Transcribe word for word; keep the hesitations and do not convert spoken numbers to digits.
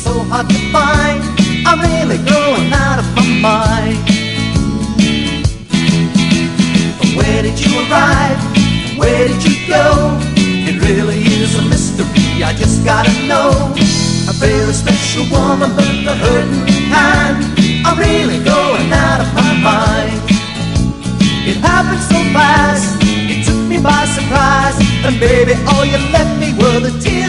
so hard to find. I'm really going out of my mind. But where did you arrive? Where did you go? It really is a mystery, I just gotta know. A very special woman, but the hurting kind. I'm really going out of my mind. It happened so fast, it took me by surprise. And baby, all you left me were the tears